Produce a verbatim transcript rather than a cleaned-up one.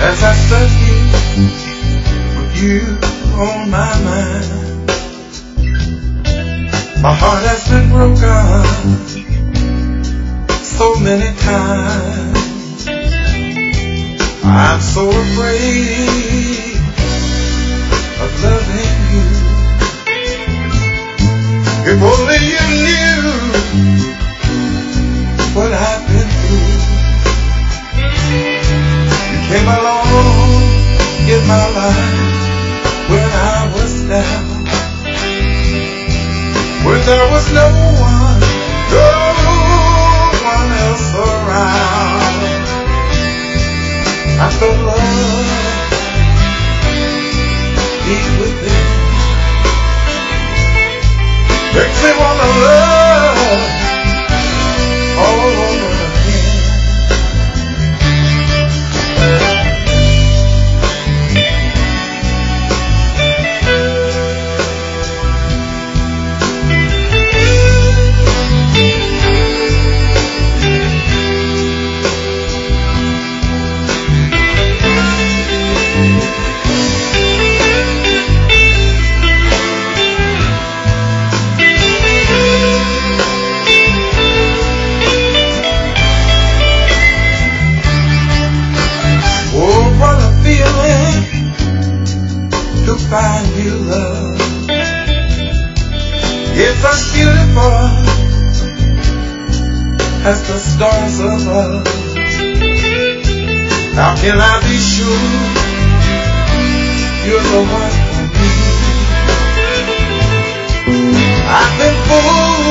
as I sit here with you on my mind. My heart has been broken so many times. I'm so afraid of loving you. If only you knew what I've been through. You came along in my life when I was down, when there was no one, no one else around. I felt love deep within. Makes me wanna love all over again. To find you love, it's as beautiful as the stars above. How can I be sure you're the one for me? I've been fooled